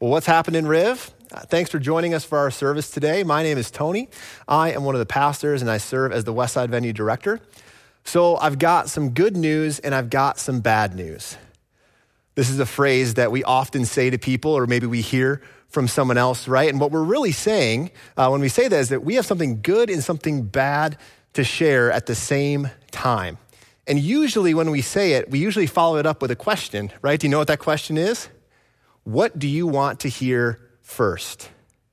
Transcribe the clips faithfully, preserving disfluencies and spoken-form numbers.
Well, what's happening, Riv? Uh, thanks for joining us for our service today. My name is Tony. I am one of the pastors, and I serve as the Westside Venue Director. So I've got some good news, and I've got some bad news. This is a phrase that we often say to people, or maybe we hear from someone else, right? And what we're really saying uh, when we say that is that we have something good and something bad to share at the same time. And usually when we say it, we usually follow it up with a question, right? Do you know what that question is? What do you want to hear first?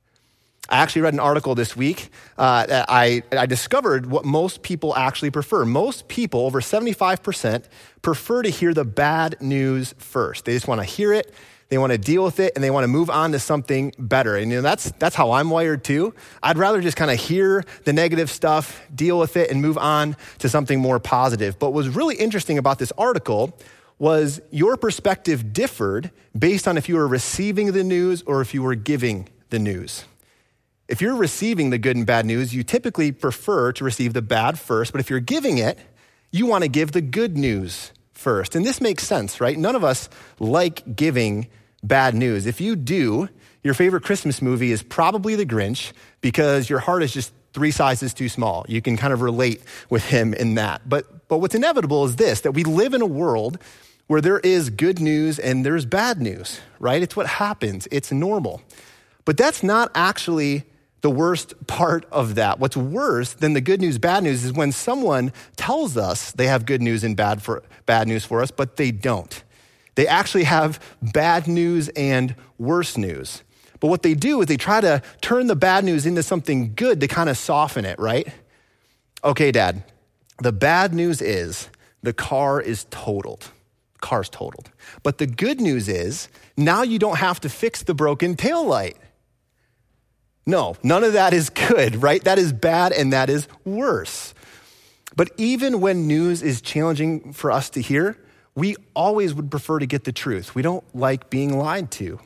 I actually read an article this week uh, that I, I discovered what most people actually prefer. Most people, over seventy-five percent, prefer to hear the bad news first. They just want to hear it, they want to deal with it, and they want to move on to something better. And you know, that's that's how I'm wired too. I'd rather just kind of hear the negative stuff, deal with it, and move on to something more positive. But what was really interesting about this article was your perspective differed based on if you were receiving the news or if you were giving the news. If you're receiving the good and bad news, you typically prefer to receive the bad first, but if you're giving it, you want to give the good news first. And this makes sense, right? None of us like giving bad news. If you do, your favorite Christmas movie is probably The Grinch because your heart is just three sizes too small. You can kind of relate with him in that. But but what's inevitable is this, that we live in a world where there is good news and there's bad news, right? It's what happens. It's normal. But that's not actually the worst part of that. What's worse than the good news, bad news is when someone tells us they have good news and bad for bad news for us, but they don't. They actually have bad news and worse news. But what they do is they try to turn the bad news into something good to kind of soften it, right? Okay, Dad, the bad news is the car is totaled. Car's totaled. But the good news is now you don't have to fix the broken taillight. No, none of that is good, right? That is bad and that is worse. But even when news is challenging for us to hear, we always would prefer to get the truth. We don't like being lied to.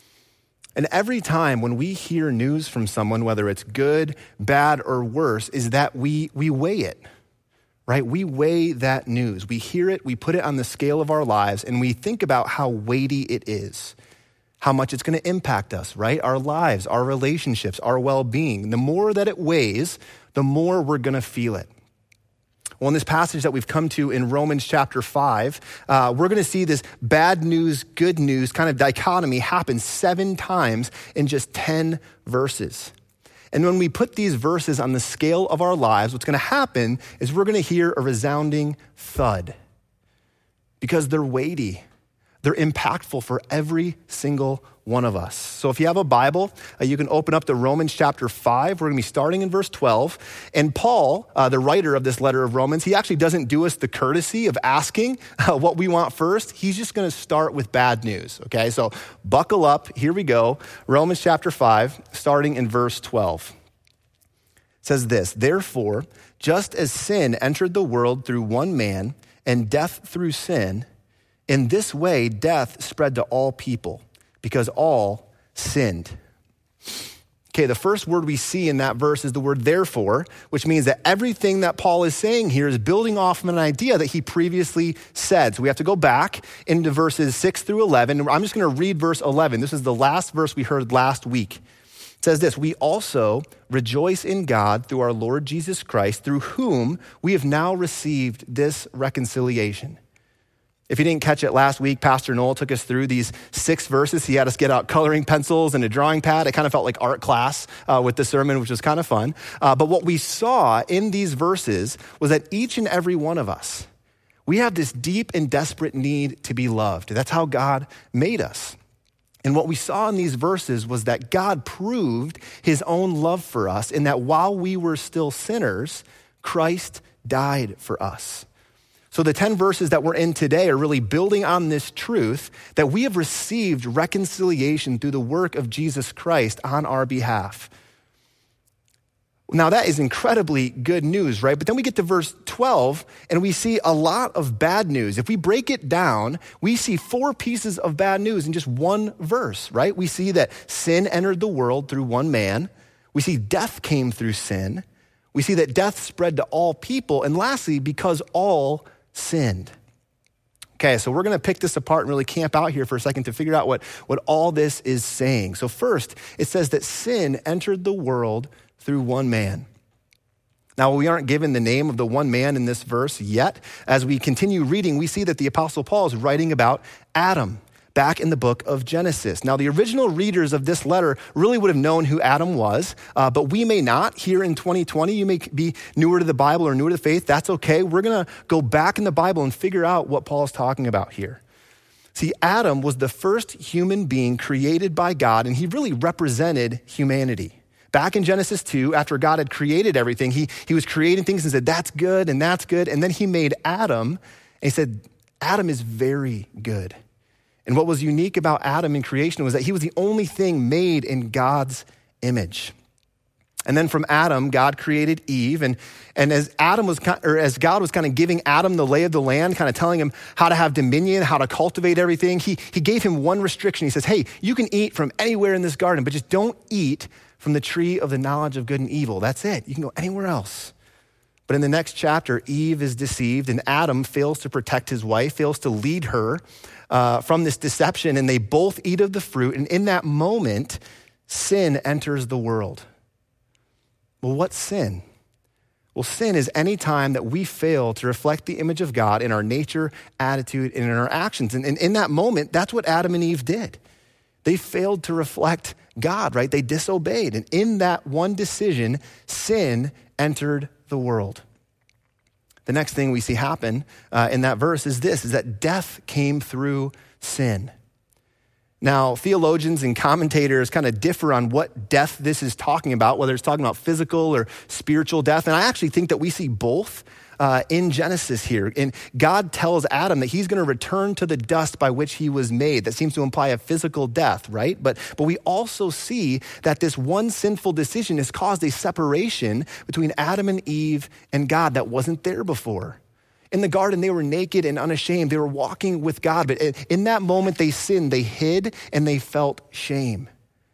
And every time when we hear news from someone, whether it's good, bad, or worse, is that we we weigh it, right? We weigh that news. We hear it, we put it on the scale of our lives, and we think about how weighty it is, how much it's going to impact us, right? Our lives, our relationships, our well-being. The more that it weighs, the more we're going to feel it. Well, in this passage that we've come to in Romans chapter five, uh, we're going to see this bad news, good news kind of dichotomy happen seven times in just ten verses. And when we put these verses on the scale of our lives, what's going to happen is we're going to hear a resounding thud because they're weighty. They're impactful for every single one of us. So if you have a Bible, uh, you can open up to Romans chapter five. We're going to be starting in verse twelve. And Paul, uh, the writer of this letter of Romans, he actually doesn't do us the courtesy of asking uh, what we want first. He's just going to start with bad news, okay? So buckle up. Here we go. Romans chapter five, starting in verse twelve. It says this, "Therefore, just as sin entered the world through one man, and death through sin, in this way death spread to all people, because all sinned." Okay, the first word we see in that verse is the word therefore, which means that everything that Paul is saying here is building off of an idea that he previously said. So we have to go back into verses six through eleven. I'm just going to read verse eleven. This is the last verse we heard last week. It says this, "We also rejoice in God through our Lord Jesus Christ, through whom we have now received this reconciliation." If you didn't catch it last week, Pastor Noel took us through these six verses. He had us get out coloring pencils and a drawing pad. It kind of felt like art class uh, with the sermon, which was kind of fun. Uh, but what we saw in these verses was that each and every one of us, we have this deep and desperate need to be loved. That's how God made us. And what we saw in these verses was that God proved his own love for us in that while we were still sinners, Christ died for us. So the ten verses that we're in today are really building on this truth that we have received reconciliation through the work of Jesus Christ on our behalf. Now that is incredibly good news, right? But then we get to verse twelve and we see a lot of bad news. If we break it down, we see four pieces of bad news in just one verse, right? We see that sin entered the world through one man. We see death came through sin. We see that death spread to all people. And lastly, because all sinned. Okay, so we're gonna pick this apart and really camp out here for a second to figure out what, what all this is saying. So first, it says that sin entered the world through one man. Now, we aren't given the name of the one man in this verse yet. As we continue reading, we see that the Apostle Paul is writing about Adam back in the book of Genesis. Now, the original readers of this letter really would have known who Adam was, uh, but we may not. Here in twenty twenty, you may be newer to the Bible or newer to the faith. That's okay. We're going to go back in the Bible and figure out what Paul's talking about here. See, Adam was the first human being created by God, and he really represented humanity. Back in Genesis two, after God had created everything, he, he was creating things and said, that's good and that's good. And then he made Adam, and he said, Adam is very good. And what was unique about Adam in creation was that he was the only thing made in God's image. And then from Adam, God created Eve. And, and as Adam was, or as God was kind of giving Adam the lay of the land, kind of telling him how to have dominion, how to cultivate everything, he, he gave him one restriction. He says, hey, you can eat from anywhere in this garden, but just don't eat from the tree of the knowledge of good and evil. That's it. You can go anywhere else. But in the next chapter, Eve is deceived and Adam fails to protect his wife, fails to lead her uh, from this deception, and they both eat of the fruit. And in that moment, sin enters the world. Well, what's sin? Well, sin is any time that we fail to reflect the image of God in our nature, attitude, and in our actions. And, and in that moment, that's what Adam and Eve did. They failed to reflect God, right? They disobeyed. And in that one decision, sin entered the world. The next thing we see happen uh, in that verse is this, is that death came through sin. Now, theologians and commentators kind of differ on what death this is talking about, whether it's talking about physical or spiritual death. And I actually think that we see both uh, in Genesis here. And God tells Adam that he's going to return to the dust by which he was made. That seems to imply a physical death, right? But, but we also see that this one sinful decision has caused a separation between Adam and Eve and God that wasn't there before. In the garden, they were naked and unashamed. They were walking with God. But in that moment, they sinned. They hid and they felt shame.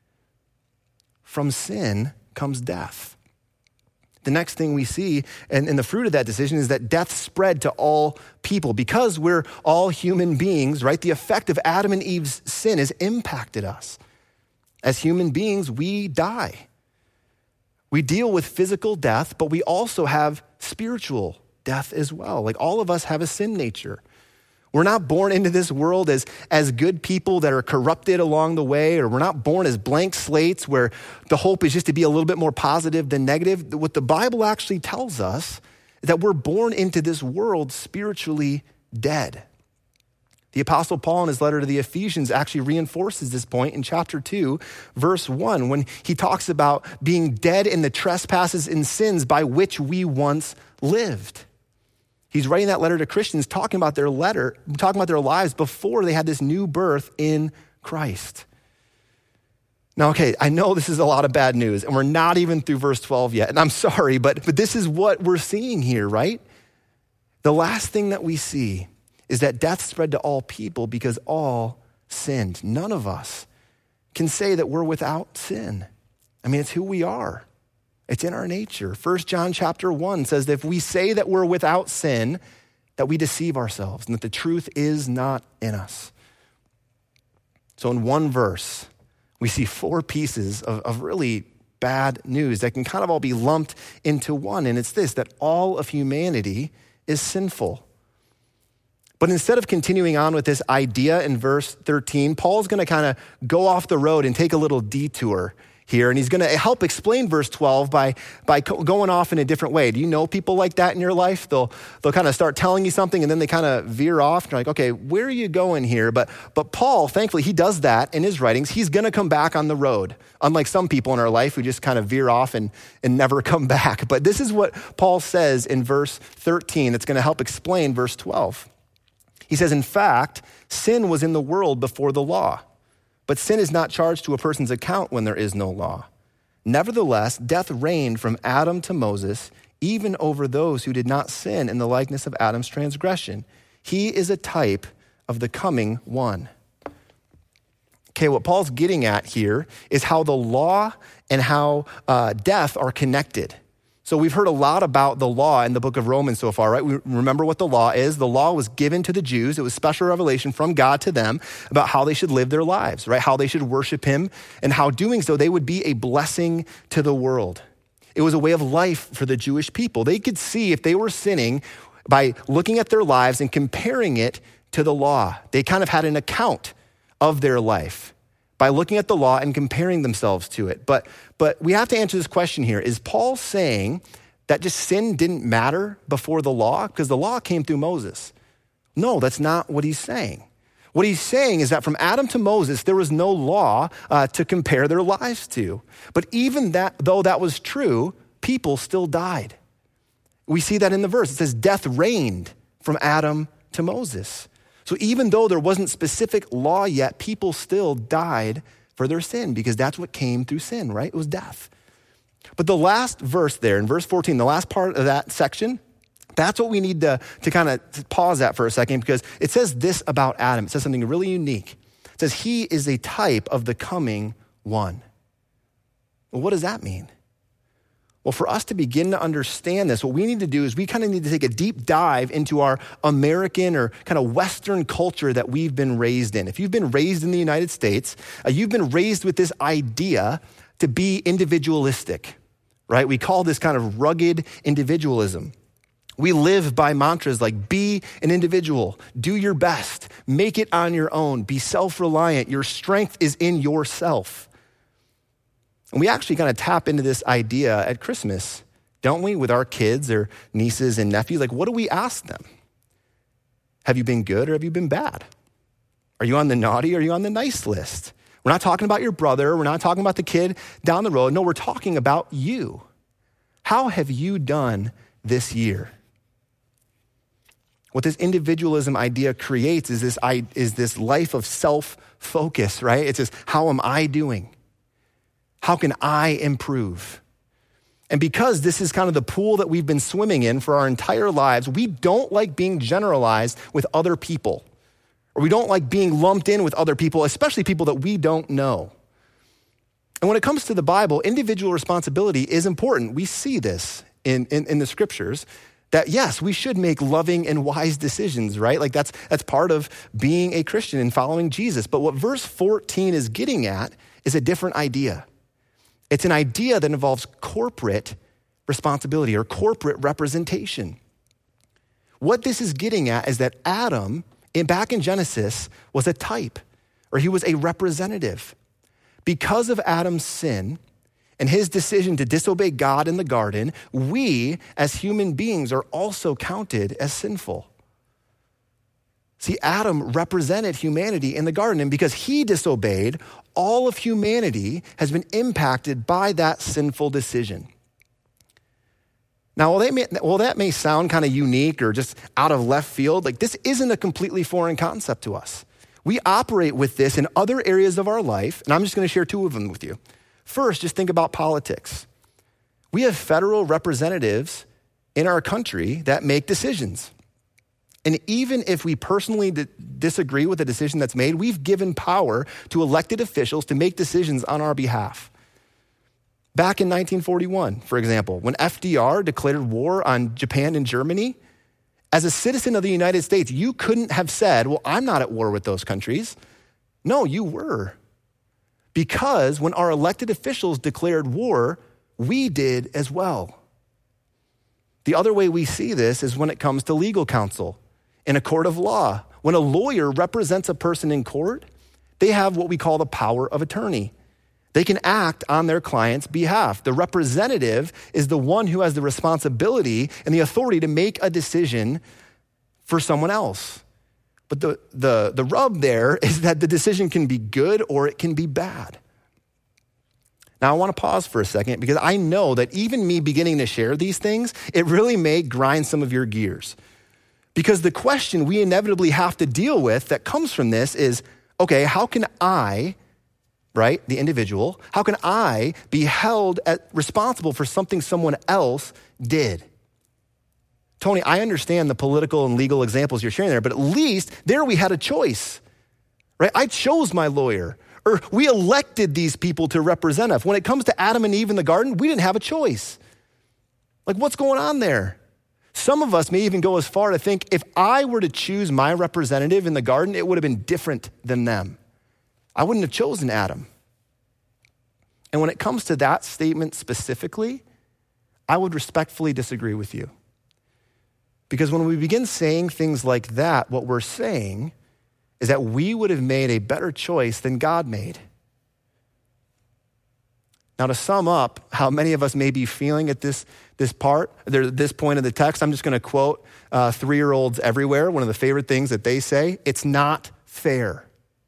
From sin comes death. The next thing we see, and, and the fruit of that decision, is that death spread to all people. Because we're all human beings, right? The effect of Adam and Eve's sin has impacted us. As human beings, we die. We deal with physical death, but we also have spiritual death as well. Like all of us have a sin nature. We're not born into this world as, as good people that are corrupted along the way, or we're not born as blank slates where the hope is just to be a little bit more positive than negative. What the Bible actually tells us is that we're born into this world spiritually dead. The Apostle Paul in his letter to the Ephesians actually reinforces this point in chapter two, verse one, when he talks about being dead in the trespasses and sins by which we once lived. He's writing that letter to Christians, talking about their letter, talking about their lives before they had this new birth in Christ. Now, okay, I know this is a lot of bad news, and we're not even through verse twelve yet, and I'm sorry, but, but this is what we're seeing here, right? The last thing that we see is that death spread to all people because all sinned. None of us can say that we're without sin. I mean, it's who we are. It's in our nature. First John chapter one says that if we say that we're without sin, that we deceive ourselves and that the truth is not in us. So in one verse, we see four pieces of, of really bad news that can kind of all be lumped into one. And it's this, that all of humanity is sinful. But instead of continuing on with this idea in verse thirteen, Paul's going to kind of go off the road and take a little detour here, and he's going to help explain verse twelve by, by going off in a different way. Do you know people like that in your life? They'll they'll kind of start telling you something, and then they kind of veer off. And you're like, okay, where are you going here? But but Paul, thankfully, he does that in his writings. He's going to come back on the road, unlike some people in our life who just kind of veer off and, and never come back. But this is what Paul says in verse thirteen that's going to help explain verse twelve. He says, in fact, sin was in the world before the law. But sin is not charged to a person's account when there is no law. Nevertheless, death reigned from Adam to Moses, even over those who did not sin in the likeness of Adam's transgression. He is a type of the coming one. Okay, what Paul's getting at here is how the law and how uh, death are connected. So we've heard a lot about the law in the book of Romans so far, right? We remember what the law is. The law was given to the Jews. It was special revelation from God to them about how they should live their lives, right? How they should worship him, and how doing so they would be a blessing to the world. It was a way of life for the Jewish people. They could see if they were sinning by looking at their lives and comparing it to the law. They kind of had an account of their life by looking at the law and comparing themselves to it. But, but we have to answer this question here. Is Paul saying that just sin didn't matter before the law? Because the law came through Moses. No, that's not what he's saying. What he's saying is that from Adam to Moses, there was no law uh, to compare their lives to. But even that, though that was true, people still died. We see that in the verse. It says death reigned from Adam to Moses. So even though there wasn't specific law yet, people still died for their sin because that's what came through sin, right? It was death. But the last verse there, in verse fourteen, the last part of that section, that's what we need to, to kind of pause at for a second, because it says this about Adam. It says something really unique. It says he is a type of the coming one. Well, what does that mean? Well, for us to begin to understand this, what we need to do is we kind of need to take a deep dive into our American or kind of Western culture that we've been raised in. If you've been raised in the United States, uh, you've been raised with this idea to be individualistic, right? We call this kind of rugged individualism. We live by mantras like be an individual, do your best, make it on your own, be self-reliant. Your strength is in yourself. And we actually kind of tap into this idea at Christmas, don't we, with our kids or nieces and nephews? Like, what do we ask them? Have you been good or have you been bad? Are you on the naughty or are you on the nice list? We're not talking about your brother. We're not talking about the kid down the road. No, we're talking about you. How have you done this year? What this individualism idea creates is this, is this life of self-focus, right? It's just, how am I doing? How can I improve? And because this is kind of the pool that we've been swimming in for our entire lives, we don't like being generalized with other people, or we don't like being lumped in with other people, especially people that we don't know. And when it comes to the Bible, individual responsibility is important. We see this in, in, in the scriptures, that yes, we should make loving and wise decisions, right? Like that's, that's part of being a Christian and following Jesus. But what verse fourteen is getting at is a different idea. It's an idea that involves corporate responsibility or corporate representation. What this is getting at is that Adam, in, back in Genesis, was a type, or he was a representative. Because of Adam's sin and his decision to disobey God in the garden, we as human beings are also counted as sinful. See, Adam represented humanity in the garden, and because he disobeyed, all of humanity has been impacted by that sinful decision. Now, while, they may, while that may sound kind of unique or just out of left field, like this isn't a completely foreign concept to us. We operate with this in other areas of our life, and I'm just going to share two of them with you. First, just think about politics. We have federal representatives in our country that make decisions. And even if we personally d- disagree with the decision that's made, we've given power to elected officials to make decisions on our behalf. Back in nineteen forty-one, for example, when F D R declared war on Japan and Germany, as a citizen of the United States, you couldn't have said, well, I'm not at war with those countries. No, you were. Because when our elected officials declared war, we did as well. The other way we see this is when it comes to legal counsel. In a court of law, when a lawyer represents a person in court, they have what we call the power of attorney. They can act on their client's behalf. The representative is the one who has the responsibility and the authority to make a decision for someone else. But the, the, the rub there is that the decision can be good or it can be bad. Now, I want to pause for a second because I know that even me beginning to share these things, it really may grind some of your gears. Because the question we inevitably have to deal with that comes from this is, okay, how can I, right, the individual, how can I be held at, responsible for something someone else did? Tony, I understand the political and legal examples you're sharing there, but at least there we had a choice, right? I chose my lawyer, or we elected these people to represent us. When it comes to Adam and Eve in the garden, we didn't have a choice. Like, what's going on there? Some of us may even go as far to think if I were to choose my representative in the garden, it would have been different than them. I wouldn't have chosen Adam. And when it comes to that statement specifically, I would respectfully disagree with you. Because when we begin saying things like that, what we're saying is that we would have made a better choice than God made. Now, to sum up how many of us may be feeling at this, this part, this point of the text, I'm just going to quote uh, three-year-olds everywhere. One of the favorite things that they say, it's not fair.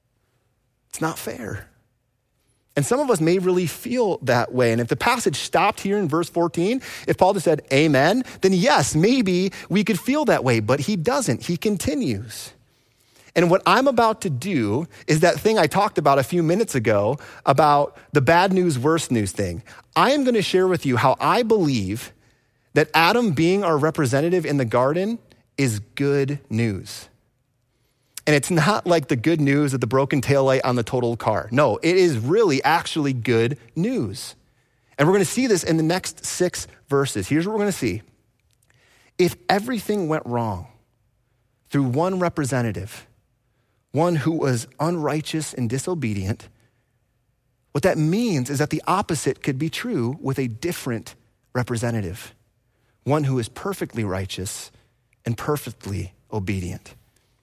It's not fair. And some of us may really feel that way. And if the passage stopped here in verse fourteen, if Paul just said amen, then yes, maybe we could feel that way, but he doesn't. He continues. And what I'm about to do is that thing I talked about a few minutes ago about the bad news, worse news thing. I am going to share with you how I believe that Adam being our representative in the garden is good news. And it's not like the good news of the broken taillight on the totaled car. No, it is really actually good news. And we're going to see this in the next six verses. Here's what we're going to see. If everything went wrong through one representative, one who was unrighteous and disobedient, what that means is that the opposite could be true with a different representative, one who is perfectly righteous and perfectly obedient.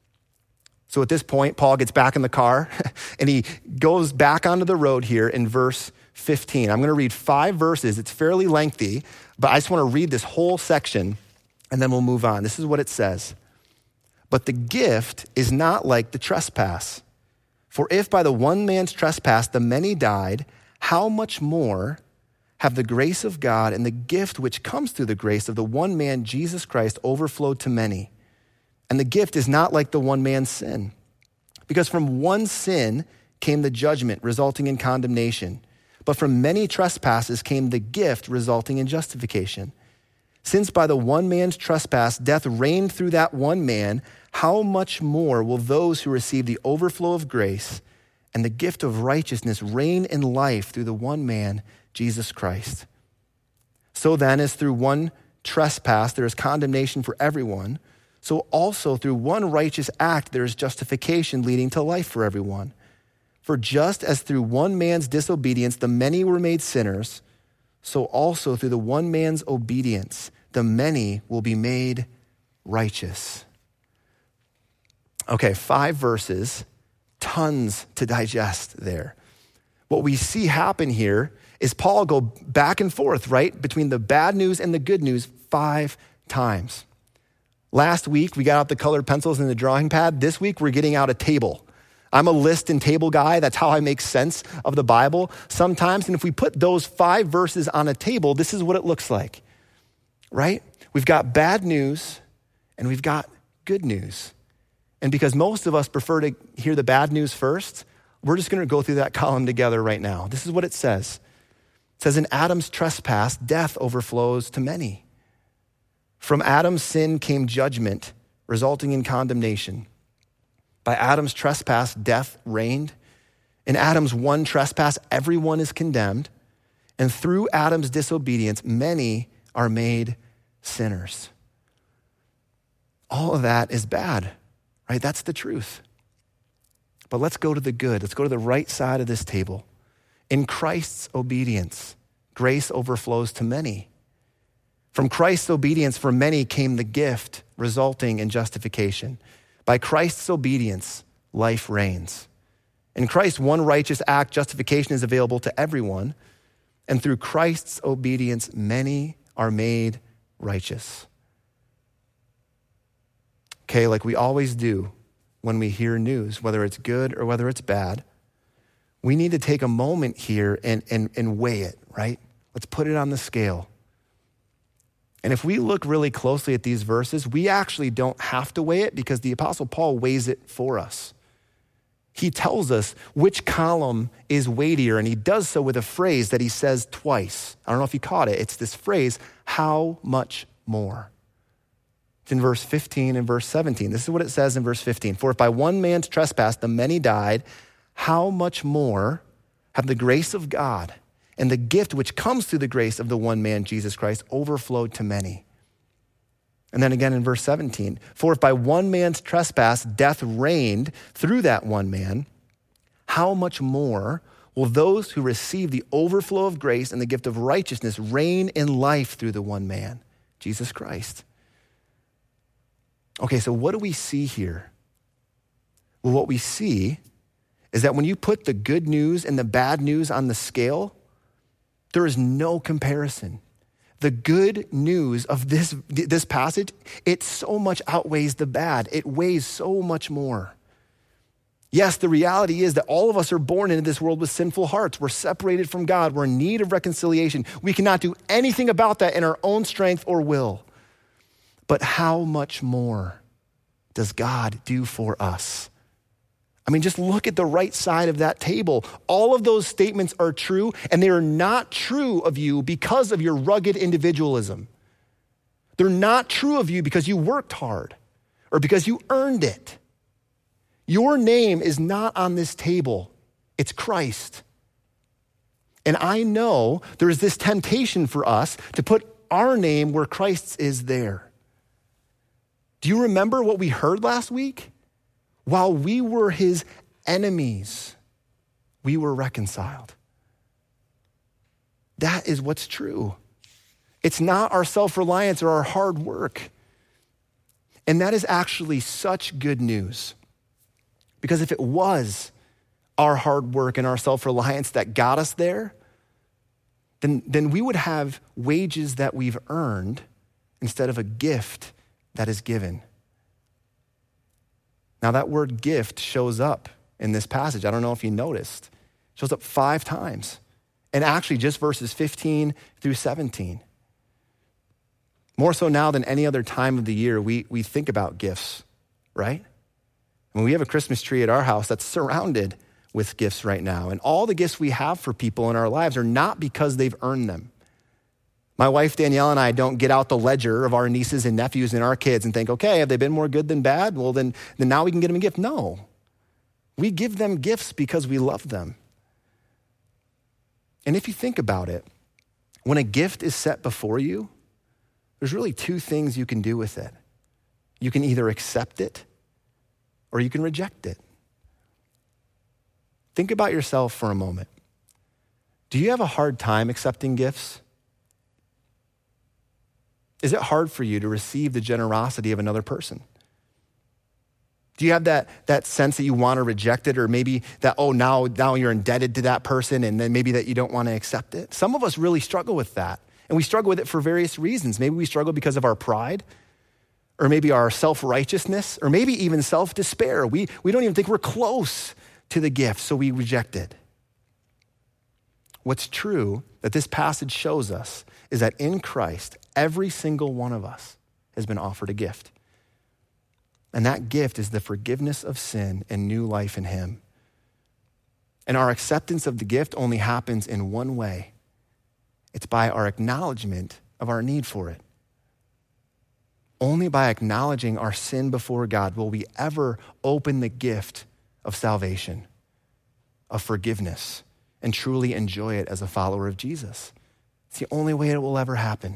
So at this point, Paul gets back in the car and he goes back onto the road here in verse fifteen. I'm going to read five verses. It's fairly lengthy, but I just want to read this whole section and then we'll move on. This is what it says. But the gift is not like the trespass. For if by the one man's trespass the many died, how much more have the grace of God and the gift which comes through the grace of the one man, Jesus Christ, overflowed to many? And the gift is not like the one man's sin. Because from one sin came the judgment, resulting in condemnation. But from many trespasses came the gift, resulting in justification. Since by the one man's trespass death reigned through that one man, how much more will those who receive the overflow of grace and the gift of righteousness reign in life through the one man, Jesus Christ? So then, as through one trespass there is condemnation for everyone, so also through one righteous act there is justification leading to life for everyone. For just as through one man's disobedience the many were made sinners, so also through the one man's obedience the many will be made righteous. Okay, five verses, tons to digest there. What we see happen here is Paul go back and forth, right, between the bad news and the good news five times. Last week, we got out the colored pencils and the drawing pad. This week, we're getting out a table. I'm a list and table guy. That's how I make sense of the Bible sometimes. And if we put those five verses on a table, this is what it looks like, right? We've got bad news and we've got good news. And because most of us prefer to hear the bad news first, we're just going to go through that column together right now. This is what it says. It says, in Adam's trespass, death overflows to many. From Adam's sin came judgment, resulting in condemnation. By Adam's trespass, death reigned. In Adam's one trespass, everyone is condemned. And through Adam's disobedience, many are made sinners. All of that is bad, right? That's the truth. But let's go to the good. Let's go to the right side of this table. In Christ's obedience, grace overflows to many. From Christ's obedience for many came the gift, resulting in justification. By Christ's obedience, life reigns. In Christ's one righteous act, justification is available to everyone. And through Christ's obedience, many are made righteous. Okay, like we always do when we hear news, whether it's good or whether it's bad, we need to take a moment here and, and, and weigh it, right? Let's put it on the scale. And if we look really closely at these verses, we actually don't have to weigh it because the Apostle Paul weighs it for us. He tells us which column is weightier, and he does so with a phrase that he says twice. I don't know if you caught it. It's this phrase, how much more? It's in verse fifteen and verse seventeen. This is what it says in verse fifteen. For if by one man's trespass the many died, how much more have the grace of God And the gift which comes through the grace of the one man, Jesus Christ, overflowed to many. And then again in verse seventeen, for if by one man's trespass death reigned through that one man, how much more will those who receive the overflow of grace and the gift of righteousness reign in life through the one man, Jesus Christ? Okay, so what do we see here? Well, what we see is that when you put the good news and the bad news on the scale, there is no comparison. The good news of this, this passage, it so much outweighs the bad. It weighs so much more. Yes, the reality is that all of us are born into this world with sinful hearts. We're separated from God. We're in need of reconciliation. We cannot do anything about that in our own strength or will. But how much more does God do for us? I mean, just look at the right side of that table. All of those statements are true, and they are not true of you because of your rugged individualism. They're not true of you because you worked hard or because you earned it. Your name is not on this table. It's Christ. And I know there is this temptation for us to put our name where Christ's is there. Do you remember what we heard last week? While we were his enemies, we were reconciled. That is what's true. It's not our self-reliance or our hard work. And that is actually such good news. Because if it was our hard work and our self-reliance that got us there, then, then we would have wages that we've earned instead of a gift that is given. Now that word gift shows up in this passage. I don't know if you noticed. It shows up five times. And actually just verses fifteen through seventeen. More so now than any other time of the year, we, we think about gifts, right? I mean, we have a Christmas tree at our house that's surrounded with gifts right now. And all the gifts we have for people in our lives are not because they've earned them. My wife, Danielle, and I don't get out the ledger of our nieces and nephews and our kids and think, okay, have they been more good than bad? Well, then, then now we can get them a gift. No. We give them gifts because we love them. And if you think about it, when a gift is set before you, there's really two things you can do with it. You can either accept it or you can reject it. Think about yourself for a moment. Do you have a hard time accepting gifts? Is it hard for you to receive the generosity of another person? Do you have that, that sense that you want to reject it, or maybe that, oh, now, now you're indebted to that person and then maybe that you don't want to accept it? Some of us really struggle with that, and we struggle with it for various reasons. Maybe we struggle because of our pride, or maybe our self-righteousness, or maybe even self-despair. We, we don't even think we're close to the gift, so we reject it. What's true that this passage shows us is that in Christ, every single one of us has been offered a gift. And that gift is the forgiveness of sin and new life in him. And our acceptance of the gift only happens in one way. It's by our acknowledgement of our need for it. Only by acknowledging our sin before God will we ever open the gift of salvation, of forgiveness, and truly enjoy it as a follower of Jesus. It's the only way it will ever happen.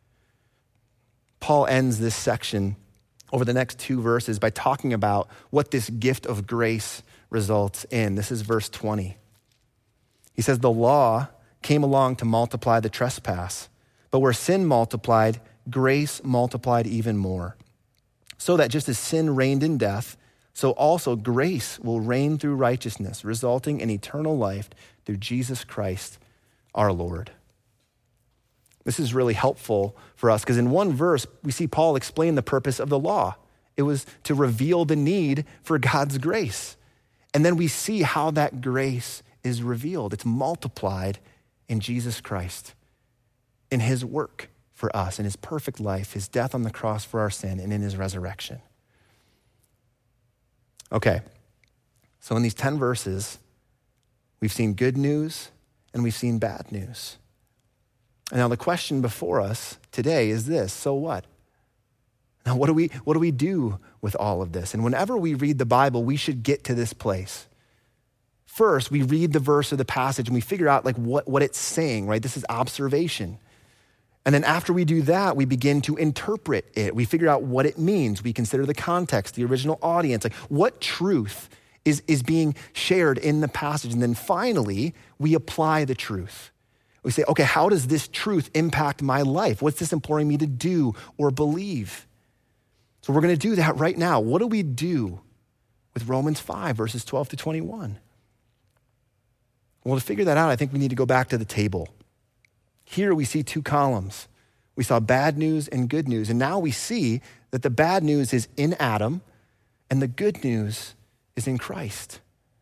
Paul ends this section over the next two verses by talking about what this gift of grace results in. This is verse twenty. He says, the law came along to multiply the trespass, but where sin multiplied, grace multiplied even more. So that just as sin reigned in death, so also grace will reign through righteousness, resulting in eternal life through Jesus Christ our Lord. This is really helpful for us because in one verse, we see Paul explain the purpose of the law. It was to reveal the need for God's grace. And then we see how that grace is revealed. It's multiplied in Jesus Christ, in his work for us, in his perfect life, his death on the cross for our sin, and in his resurrection. Okay, so in these ten verses, we've seen good news and we've seen bad news. And now the question before us today is this: so what? Now what do we what do we do with all of this? And whenever we read the Bible, we should get to this place. First, we read the verse or the passage and we figure out like what, what it's saying, right? This is observation. And then after we do that, we begin to interpret it. We figure out what it means. We consider the context, the original audience, like what truth is, is being shared in the passage. And then finally, we apply the truth. We say, okay, how does this truth impact my life? What's this imploring me to do or believe? So we're going to do that right now. What do we do with Romans five, verses twelve to twenty-one? Well, to figure that out, I think we need to go back to the table. Here we see two columns. We saw bad news and good news. And now we see that the bad news is in Adam and the good news is in Christ.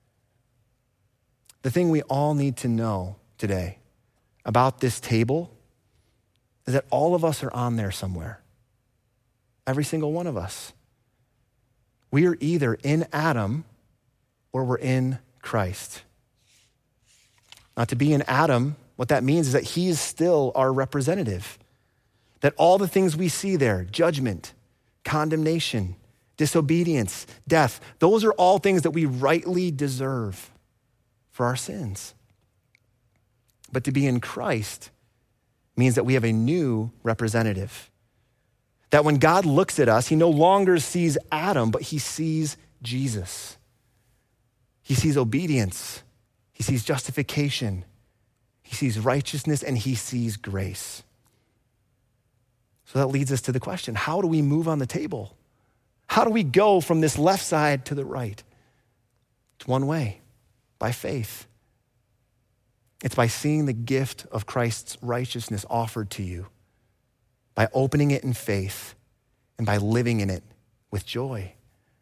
The thing we all need to know today about this table is that all of us are on there somewhere. Every single one of us. We are either in Adam or we're in Christ. Now, to be in Adam, what that means is that he is still our representative. That all the things we see there, judgment, condemnation, disobedience, death, those are all things that we rightly deserve for our sins. But to be in Christ means that we have a new representative. That when God looks at us, he no longer sees Adam, but he sees Jesus. He sees obedience. He sees justification. He sees righteousness, and he sees grace. So that leads us to the question, how do we move on the table? How do we go from this left side to the right? It's one way, by faith. It's by seeing the gift of Christ's righteousness offered to you, by opening it in faith, and by living in it with joy.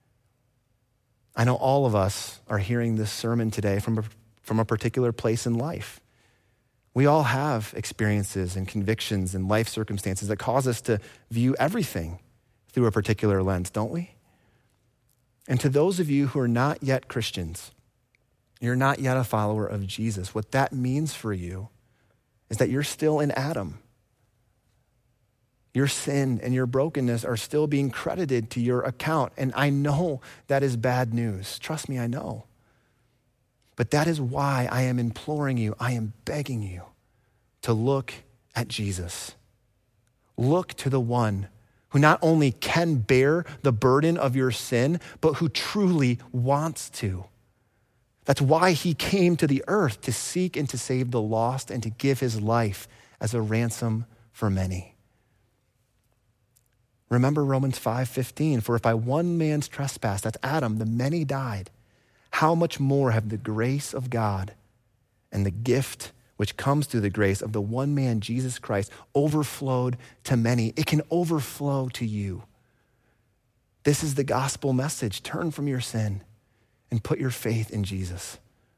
I know all of us are hearing this sermon today from a, from a particular place in life. We all have experiences and convictions and life circumstances that cause us to view everything through a particular lens, don't we? And to those of you who are not yet Christians, you're not yet a follower of Jesus, what that means for you is that you're still in Adam. Your sin and your brokenness are still being credited to your account. And I know that is bad news. Trust me, I know. But that is why I am imploring you, I am begging you to look at Jesus. Look to the one who not only can bear the burden of your sin, but who truly wants to. That's why he came to the earth, to seek and to save the lost and to give his life as a ransom for many. Remember Romans five fifteen, for if by one man's trespass, that's Adam, the many died, how much more have the grace of God and the gift which comes through the grace of the one man, Jesus Christ, overflowed to many. It can overflow to you. This is the gospel message. Turn from your sin and put your faith in Jesus.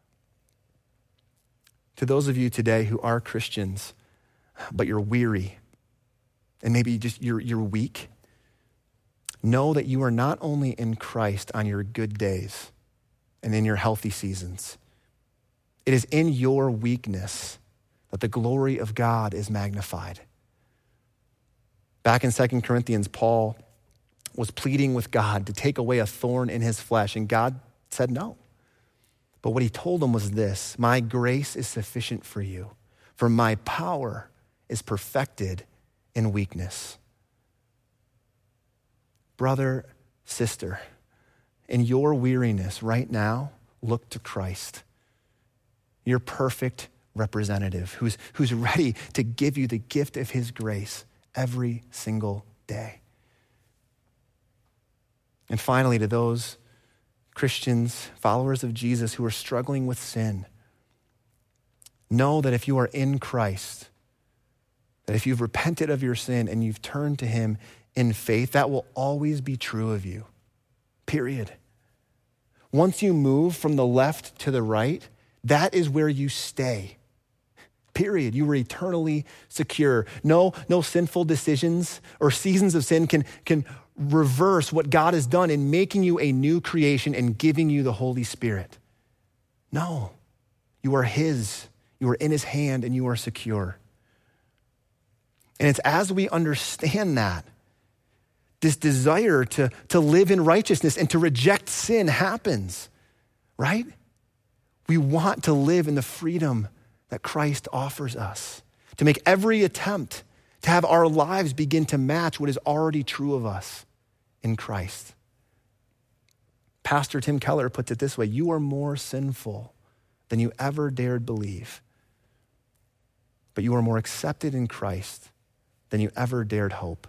To those of you today who are Christians, but you're weary, and maybe just you're, you're weak, know that you are not only in Christ on your good days and in your healthy seasons. It is in your weakness that the glory of God is magnified. Back in Second Corinthians, Paul was pleading with God to take away a thorn in his flesh, and God said no. But what he told him was this: my grace is sufficient for you, for my power is perfected in weakness. Brother, sister, in your weariness right now, look to Christ, your perfect representative who's, who's ready to give you the gift of his grace every single day. And finally, to those Christians, followers of Jesus who are struggling with sin, know that if you are in Christ, that if you've repented of your sin and you've turned to him in faith, that will always be true of you, period. Once you move from the left to the right, that is where you stay, period. You are eternally secure. No, no sinful decisions or seasons of sin can, can reverse what God has done in making you a new creation and giving you the Holy Spirit. No, you are his. You are in his hand and you are secure. And it's as we understand that, this desire to, to live in righteousness and to reject sin happens, right? We want to live in the freedom that Christ offers us, to make every attempt to have our lives begin to match what is already true of us in Christ. Pastor Tim Keller puts it this way: you are more sinful than you ever dared believe, but you are more accepted in Christ than you ever dared hope.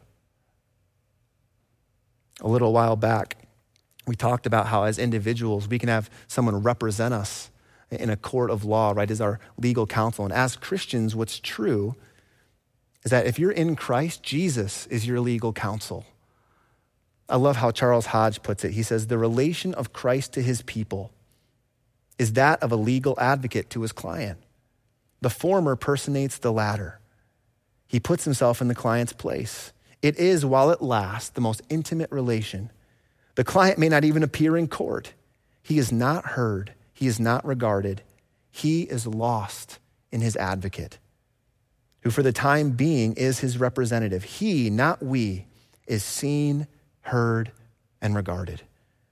A little while back, we talked about how as individuals, we can have someone represent us in a court of law, right, as our legal counsel. And as Christians, what's true is that if you're in Christ, Jesus is your legal counsel. I love how Charles Hodge puts it. He says, the relation of Christ to his people is that of a legal advocate to his client. The former personates the latter. He puts himself in the client's place. It is, while it lasts, the most intimate relation. The client may not even appear in court. He is not heard. He is not regarded. He is lost in his advocate, who for the time being is his representative. He, not we, is seen, heard, and regarded.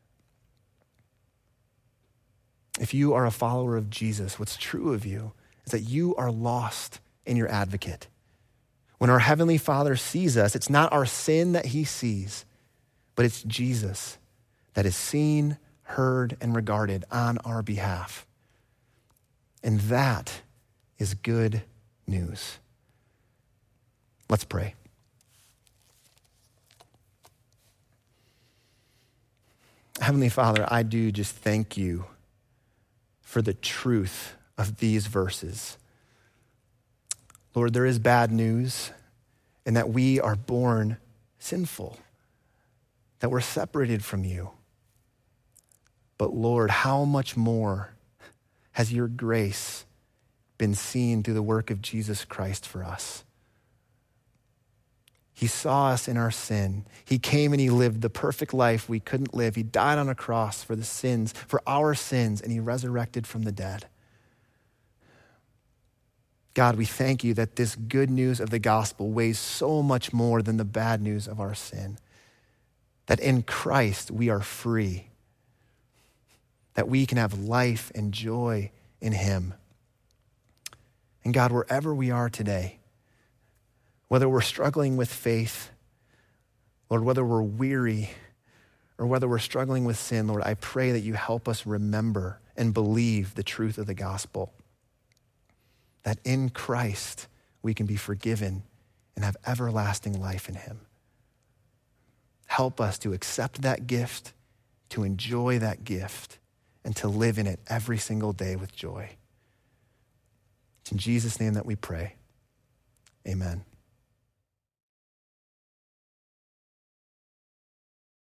If you are a follower of Jesus, what's true of you is that you are lost in your advocate. When our Heavenly Father sees us, it's not our sin that he sees, but it's Jesus that is seen, heard, and regarded on our behalf. And that is good news. Let's pray. Heavenly Father, I do just thank you for the truth of these verses. Lord, there is bad news in that we are born sinful, that we're separated from you. But Lord, how much more has your grace been seen through the work of Jesus Christ for us? He saw us in our sin. He came and he lived the perfect life we couldn't live. He died on a cross for the sins, for our sins, and he resurrected from the dead. God, we thank you that this good news of the gospel weighs so much more than the bad news of our sin. That in Christ we are free. That we can have life and joy in him. And God, wherever we are today, whether we're struggling with faith, Lord, whether we're weary, or whether we're struggling with sin, Lord, I pray that you help us remember and believe the truth of the gospel. That in Christ we can be forgiven and have everlasting life in him. Help us to accept that gift, to enjoy that gift, and to live in it every single day with joy. It's in Jesus' name that we pray. Amen.